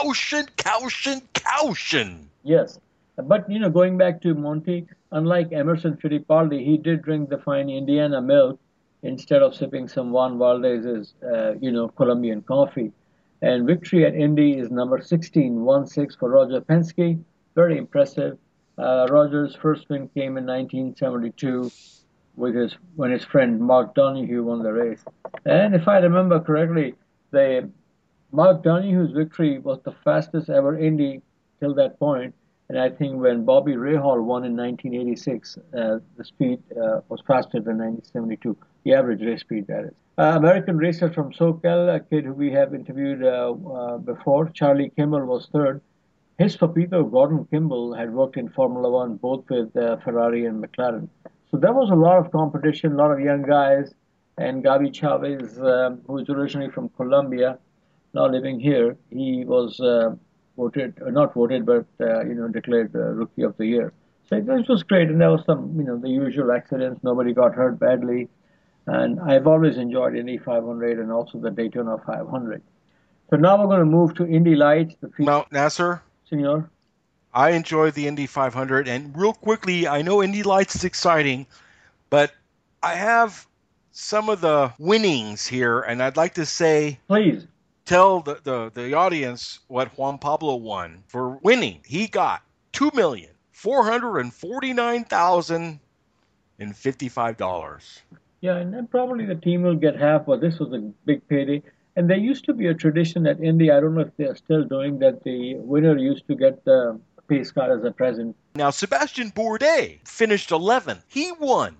Caution. Yes, but going back to Monty, unlike Emerson Fittipaldi, he did drink the fine Indiana milk instead of sipping some Juan Valdez's, Colombian coffee. And victory at Indy is number 16, 1-6 for Roger Penske. Very impressive. Roger's first win came in 1972 when his friend Mark Donohue won the race. And if I remember correctly, Mark Donohue's victory was the fastest ever Indy till that point. And I think when Bobby Rahal won in 1986, the speed was faster than 1972, the average race speed, that is. American racer from SoCal, a kid who we have interviewed before, Charlie Kimball, was third. His papito, Gordon Kimball, had worked in Formula One, both with Ferrari and McLaren. So there was a lot of competition, a lot of young guys. And Gabi Chavez, who is originally from Colombia, now living here, he was declared Rookie of the Year. So it was great, and there was some, the usual accidents. Nobody got hurt badly. And I've always enjoyed Indy 500 and also the Daytona 500. So now we're going to move to Indy Lights. Now, Nasser? Senor? I enjoy the Indy 500. And real quickly, I know Indy Lights is exciting, but I have some of the winnings here, and I'd like to say... Please. Tell the audience what Juan Pablo won for winning. He got $2,449,055. Yeah, and then probably the team will get half, but this was a big payday. And there used to be a tradition at Indy, I don't know if they're still doing, that the winner used to get the pace car as a present. Now, Sebastian Bourdais finished 11th. He won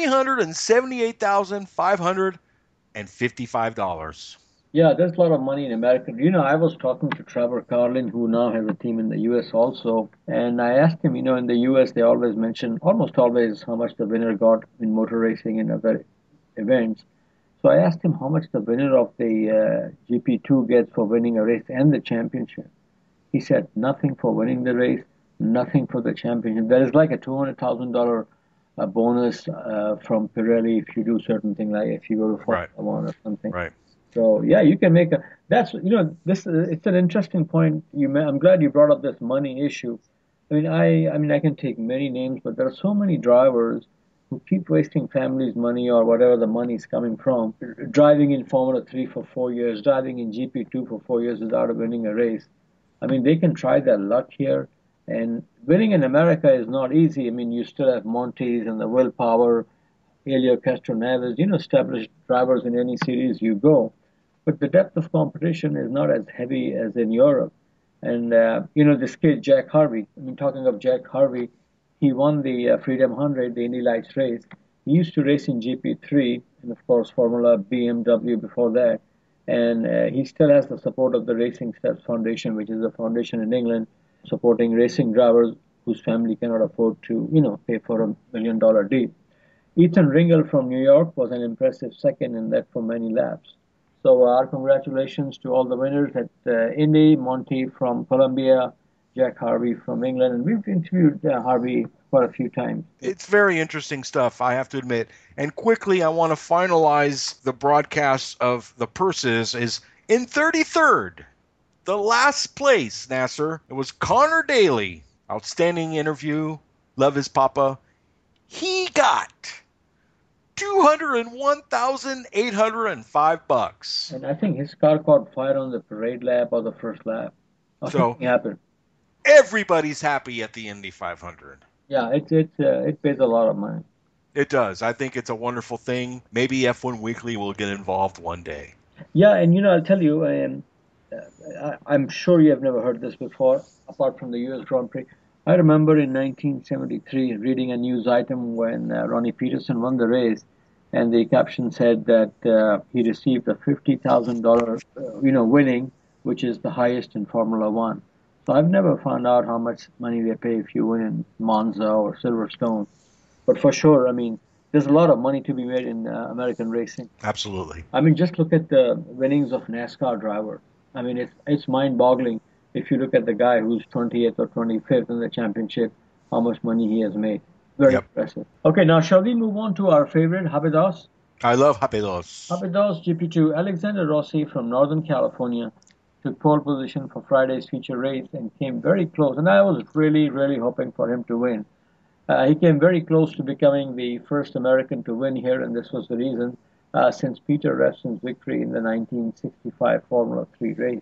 $378,555. Yeah, there's a lot of money in America. I was talking to Trevor Carlin, who now has a team in the U.S. also, and I asked him, in the U.S. they always mention, almost always, how much the winner got in motor racing and other events. So I asked him how much the winner of the GP2 gets for winning a race and the championship. He said nothing for winning the race, nothing for the championship. There is like a $200,000 bonus from Pirelli if you do certain things, like if you go to Formula One or something. Right. So yeah, you can make it's an interesting point. I'm glad you brought up this money issue. I can take many names, but there are so many drivers who keep wasting families' money or whatever the money is coming from, driving in Formula 3 for 4 years, driving in GP2 for 4 years without winning a race. They can try their luck here, and winning in America is not easy. You still have Montes and the Will Power, Helio Castroneves, established drivers in any series you go. But the depth of competition is not as heavy as in Europe. And, this kid, Jack Harvey, I mean, talking of Jack Harvey, he won the Freedom 100, the Indy Lights race. He used to race in GP3 and, of course, Formula BMW before that. And he still has the support of the Racing Steps Foundation, which is a foundation in England supporting racing drivers whose family cannot afford to, pay for $1 million deal. Ethan Ringel from New York was an impressive second in that for many laps. So our congratulations to all the winners at Indy, Monty from Colombia, Jack Harvey from England, and we've interviewed Harvey quite a few times. It's very interesting stuff, I have to admit. And quickly, I want to finalize the broadcast of the purses is in 33rd, the last place, Nasser. It was Connor Daly. Outstanding interview. Love his papa. He got $201,805. And I think his car caught fire on the parade lap or the first lap. So happened. Everybody's happy at the Indy 500. Yeah, it pays a lot of money. It does. I think it's a wonderful thing. Maybe F1 Weekly will get involved one day. Yeah, and I'll tell you, I'm sure you have never heard this before, apart from the U.S. Grand Prix. I remember in 1973 reading a news item when Ronnie Peterson won the race, and the caption said that he received a $50,000, winning, which is the highest in Formula One. So I've never found out how much money they pay if you win in Monza or Silverstone. But for sure, I mean, there's a lot of money to be made in American racing. Absolutely. I mean, just look at the winnings of NASCAR drivers. I mean, it's mind-boggling if you look at the guy who's 20th or 25th in the championship, how much money he has made. Very impressive. Okay, now shall we move on to our favorite, Rapidos? I love Rapidos. Rapidos GP2. Alexander Rossi from Northern California took pole position for Friday's feature race and came very close. And I was really, really hoping for him to win. He came very close to becoming the first American to win here, and this was the reason since Peter Revson's victory in the 1965 Formula 3 race.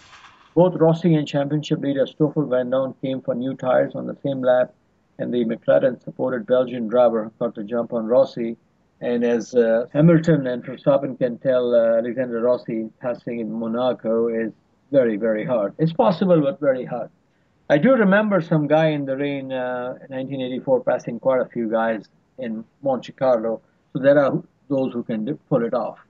Both Rossi and championship leader Stoffel Vandoorne came for new tires on the same lap, and the McLaren-supported Belgian driver got to jump on Rossi. And as Hamilton and Verstappen can tell, Alexander Rossi passing in Monaco is very, very hard. It's possible, but very hard. I do remember some guy in the rain in 1984 passing quite a few guys in Monte Carlo. So there are those who can pull it off.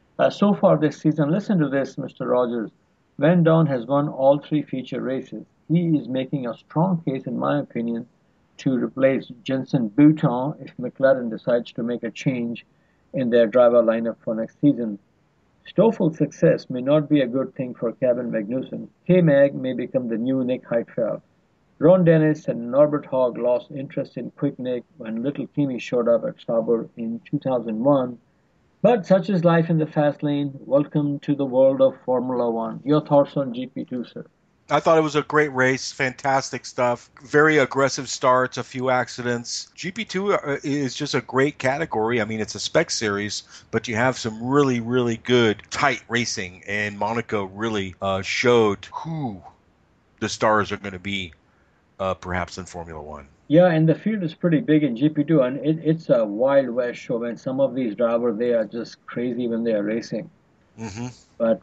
So far this season, listen to this, Mr. Rogers. Vandoorne has won all three feature races. He is making a strong case, in my opinion, to replace Jenson Button if McLaren decides to make a change in their driver lineup for next season. Stoffel's success may not be a good thing for Kevin Magnussen. K-Mag may become the new Nick Heidfeld. Ron Dennis and Norbert Hogg lost interest in Quick Nick when Little Kimi showed up at Sauber in 2001. But such is life in the fast lane. Welcome to the world of Formula One. Your thoughts on GP2, sir? I thought it was a great race, fantastic stuff, very aggressive starts, a few accidents. GP2 is just a great category. I mean, it's a spec series, but you have some really, really good, tight racing, and Monaco really showed who the stars are going to be, perhaps in Formula One. Yeah, and the field is pretty big in GP2, and it's a Wild West show, man. Some of these drivers, they are just crazy when they are racing. Mm-hmm. But,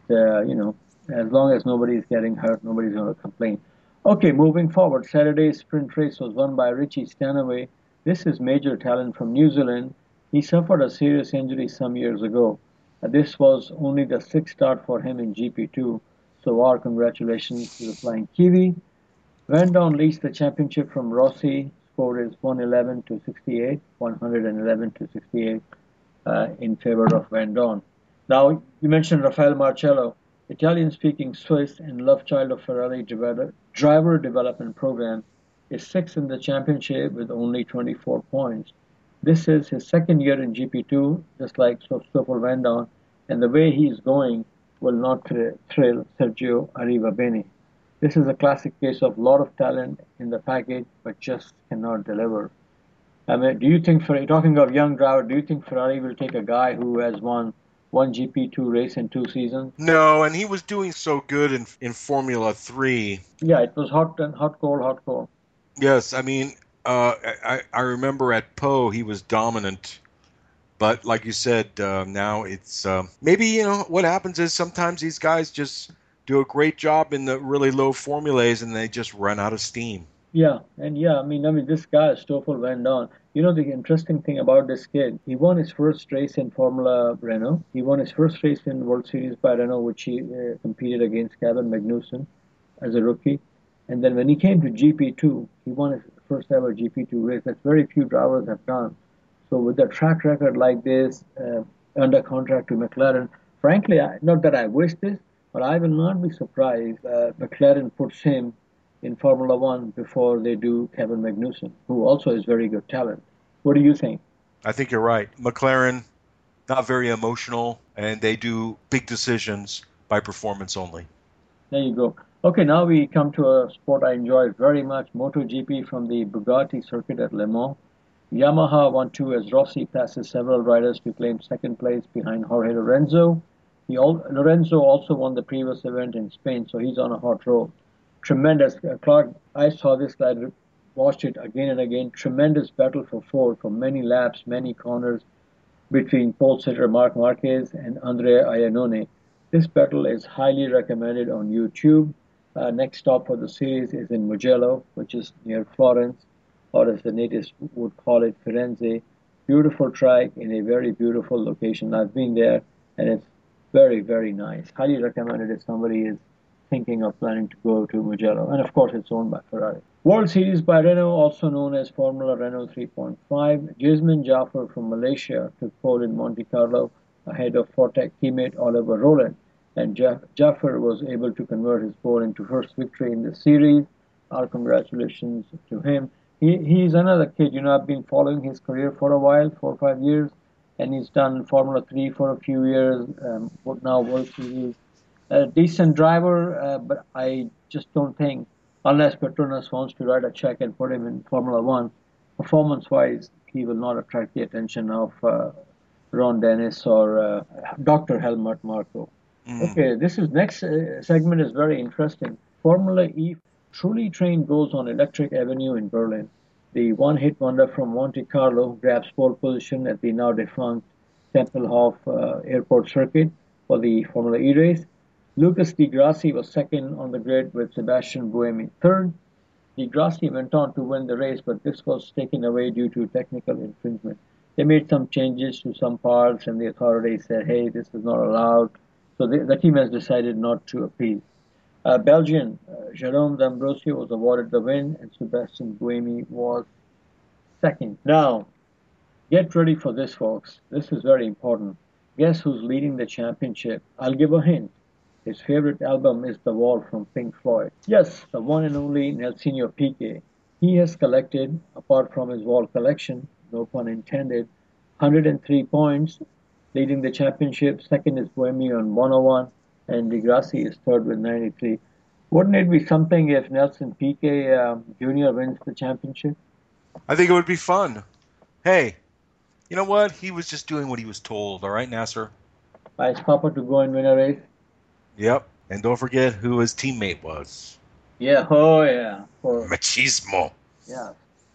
as long as nobody's getting hurt, nobody's going to complain. Okay, moving forward, Saturday's sprint race was won by Richie Stanaway. This is major talent from New Zealand. He suffered a serious injury some years ago. This was only the sixth start for him in GP2, so our congratulations to the Flying Kiwi. Vandoorne leads the championship from Rossi. Score is 111 to 68, 111 to 68 in favor of Vandoorne. Now, you mentioned Rafael Marcello. Italian-speaking Swiss and love child of Ferrari driver development program, is sixth in the championship with only 24 points. This is his second year in GP2, just like Stoffel Vandoorne, and the way he is going will not thrill Sergio Arrivabene. This is a classic case of a lot of talent in the package, but just cannot deliver. I mean, do you think, talking of young driver, do you think Ferrari will take a guy who has won one GP2 race in 2 seasons? No, and he was doing so good in Formula 3. Yeah, it was hot, cold. Yes, I mean, I remember at Po he was dominant, But like you said, now it's maybe, what happens is sometimes these guys just do a great job in the really low formulas and they just run out of steam. Yeah, and I mean, this guy Stoffel went on. The interesting thing about this kid, he won his first race in Formula Renault. He won his first race in World Series by Renault, which he competed against Kevin Magnussen as a rookie. And then when he came to GP2, he won his first ever GP2 race. That very few drivers have done. So with a track record like this, under contract to McLaren, frankly, not that I wish this, but I will not be surprised McLaren puts him in Formula One before they do Kevin Magnussen, who also is very good talent. What do you think? I think you're right. McLaren, not very emotional, and they do big decisions by performance only. There you go. Okay, now we come to a sport I enjoy very much, MotoGP from the Bugatti circuit at Le Mans. Yamaha won 2 as Rossi passes several riders to claim second place behind Jorge Lorenzo. Lorenzo also won the previous event in Spain, so he's on a hot roll. Tremendous. Clark, I saw this, I watched it again and again. Tremendous battle for fourth for many laps, many corners between pole sitter Marc Marquez and Andrea Iannone. This battle is highly recommended on YouTube. Next stop for the series is in Mugello, which is near Florence, or as the natives would call it, Firenze. Beautiful track in a very beautiful location. I've been there, and it's very, very nice. Highly recommended if somebody is thinking of planning to go to Mugello. And of course, it's owned by Ferrari. World Series by Renault, also known as Formula Renault 3.5. Jasmin Jaffer from Malaysia took pole in Monte Carlo ahead of Fortec teammate Oliver Rowland. And Jaffer was able to convert his pole into first victory in the series. Our congratulations to him. He's another kid, I've been following his career for a while, 4 or 5 years, and he's done Formula 3 for a few years, now World Series. A decent driver, but I just don't think, unless Petronas wants to write a check and put him in Formula 1, performance-wise, he will not attract the attention of Ron Dennis or Dr. Helmut Marko. Okay, this next segment is very interesting. Formula E truly trained goes on Electric Avenue in Berlin. The one-hit wonder from Monte Carlo grabs pole position at the now-defunct Tempelhof Airport circuit for the Formula E race. Lucas Di Grassi was second on the grid with Sebastian Buemi third. Di Grassi went on to win the race, but this was taken away due to technical infringement. They made some changes to some parts, and the authorities said, hey, this is not allowed. So the team has decided not to appeal. Belgian Jérôme D'Ambrosio was awarded the win, and Sebastian Buemi was second. Now, get ready for this, folks. This is very important. Guess who's leading the championship? I'll give a hint. His favorite album is The Wall from Pink Floyd. Yes, the one and only Nelsinho Piquet. He has collected, apart from his Wall collection, no pun intended, 103 points, leading the championship. Second is Buemi on 101, and Di Grassi is third with 93. Wouldn't it be something if Nelson Piquet Jr. wins the championship? I think it would be fun. Hey, you know what? He was just doing what he was told, all right, Nasser? By his papa to go and win a race? Yep, and don't forget who his teammate was. Yeah, oh yeah. Machismo. Yeah.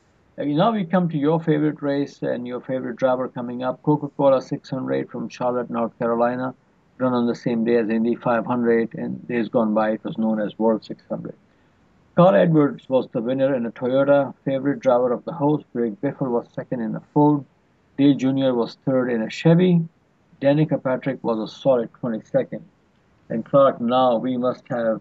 Now we come to your favorite race and your favorite driver coming up. Coca-Cola 600 from Charlotte, North Carolina, run on the same day as Indy 500, and days gone by it was known as World 600. Carl Edwards was the winner in a Toyota. Favorite driver of the host, Greg Biffle, was second in a Ford. Dale Jr. was third in a Chevy. Danica Patrick was a solid 22nd. And Clark, now we must have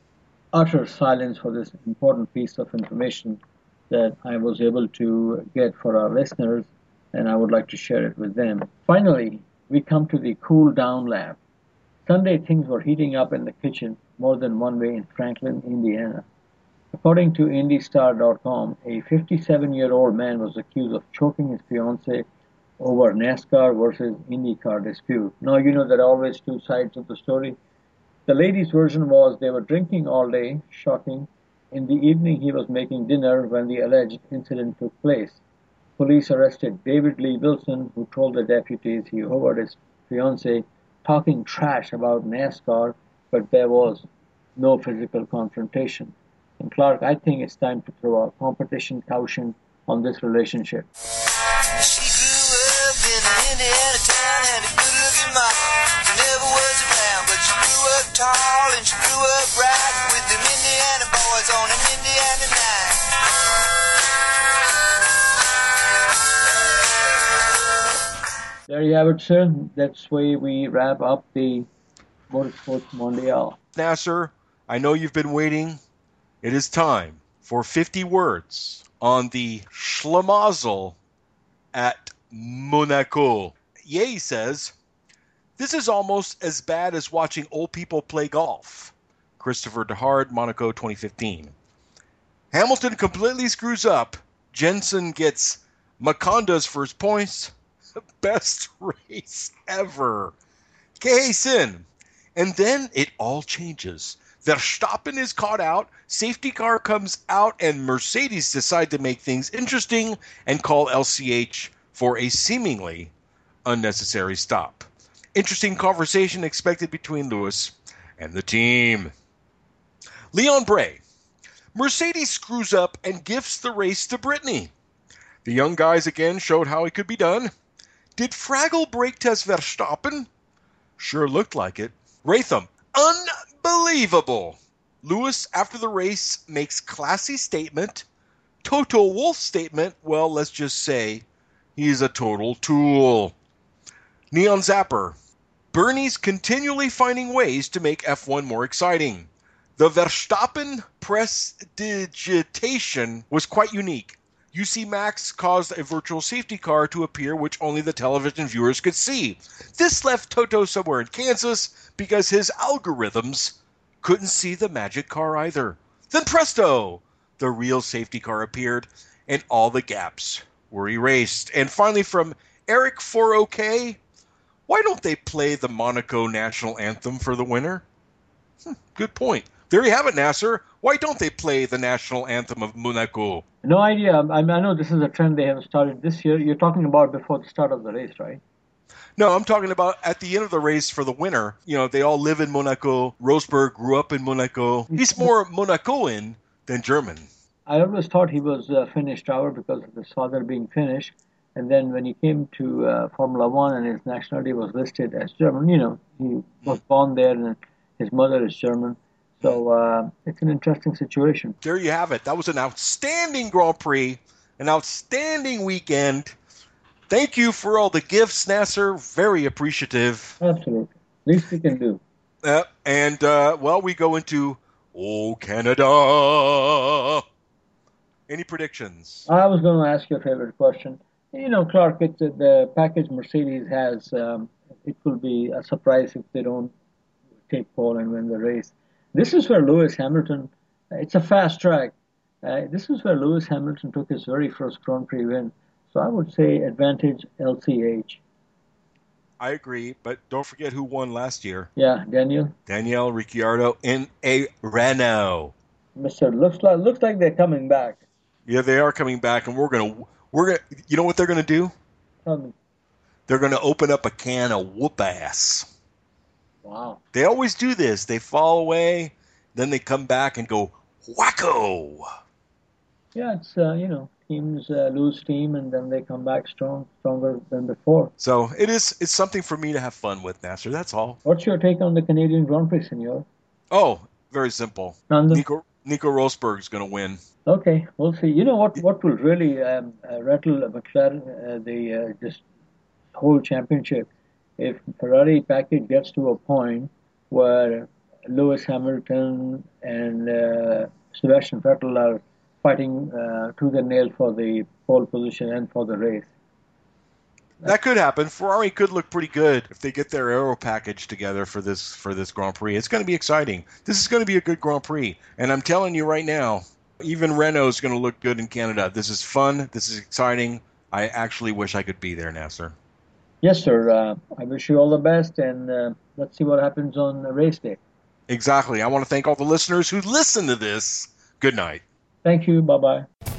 utter silence for this important piece of information that I was able to get for our listeners, and I would like to share it with them. Finally, we come to the cool down lap. Sunday, things were heating up in the kitchen more than one way in Franklin, Indiana. According to IndyStar.com, a 57-year-old man was accused of choking his fiancée over NASCAR versus IndyCar dispute. Now, you know there are always two sides of the story. The lady's version was they were drinking all day, shocking. In the evening, he was making dinner when the alleged incident took place. Police arrested David Lee Wilson, who told the deputies he overheard his fiancée talking trash about NASCAR, but there was no physical confrontation. And Clark, I think it's time to throw a competition caution on this relationship. She grew up in tall and she grew up right with them Indiana boys on an Indiana night. There you have it, sir. That's where we wrap up the Motorsports Mondial. Nasser, I know you've been waiting. It is time for 50 words on the Schlemazel at Monaco. Ye says, this is almost as bad as watching old people play golf. Christopher DeHard, Monaco 2015. Hamilton completely screws up. Jensen gets Makonda's first points. Best race ever. Kei Sin. And then it all changes. Verstappen is caught out, safety car comes out, and Mercedes decide to make things interesting and call LCH for a seemingly unnecessary stop. Interesting conversation expected between Lewis and the team. Leon Bray. Mercedes screws up and gifts the race to Brittany. The young guys again showed how it could be done. Did Fraggle brake test Verstappen? Sure looked like it. Ratham. Unbelievable. Lewis, after the race, makes classy statement. Toto Wolff statement, well, let's just say he's a total tool. Neon Zapper. Bernie's continually finding ways to make F1 more exciting. The Verstappen prestidigitation was quite unique. UC Max caused a virtual safety car to appear which only the television viewers could see. This left Toto somewhere in Kansas because his algorithms couldn't see the magic car either. Then presto, the real safety car appeared and all the gaps were erased. And finally from Eric 4OK, why don't they play the Monaco national anthem for the winner? Good point. There you have it, Nasser. Why don't they play the national anthem of Monaco? No idea. I know this is a trend they have started this year. You're talking about before the start of the race, right? No, I'm talking about at the end of the race for the winner. You know, they all live in Monaco. Rosberg grew up in Monaco. He's more Monacoan than German. I always thought he was a Finnish driver because of his father being Finnish. And then when he came to Formula One and his nationality was listed as German, you know, he was born there and his mother is German. So it's an interesting situation. There you have it. That was an outstanding Grand Prix, an outstanding weekend. Thank you for all the gifts, Nasser. Very appreciative. Absolutely. Least we can do. Well, we go into, Canada. Any predictions? I was going to ask you a favorite question. You know, Clark, the package Mercedes has, it will be a surprise if they don't take pole and win the race. This is where Lewis Hamilton, it's a fast track. This is where Lewis Hamilton took his very first Grand Prix win. So I would say advantage LCH. I agree, but don't forget who won last year. Yeah, Daniel Ricciardo in a Renault. Mister, looks like they're coming back. Yeah, they are coming back, and we're gonna. You know what they're gonna do? Tell me. They're gonna open up a can of whoop ass. Wow. They always do this. They fall away, then they come back and go wacko. Yeah, it's teams lose steam and then they come back stronger than before. So it's something for me to have fun with, Nasser. That's all. What's your take on the Canadian Grand Prix, Senor? Oh, very simple. Nico Rosberg's going to win. Okay, we'll see. You know what will really rattle McLaren, this whole championship, if Ferrari package gets to a point where Lewis Hamilton and Sebastian Vettel are fighting tooth and nail for the pole position and for the race. That could happen. Ferrari could look pretty good if they get their aero package together for this Grand Prix. It's going to be exciting. This is going to be a good Grand Prix. And I'm telling you right now, even Renault is going to look good in Canada. This is fun. This is exciting. I actually wish I could be there, Nasser. Yes, sir. I wish you all the best, and let's see what happens on race day. Exactly. I want to thank all the listeners who listen to this. Good night. Thank you. Bye-bye.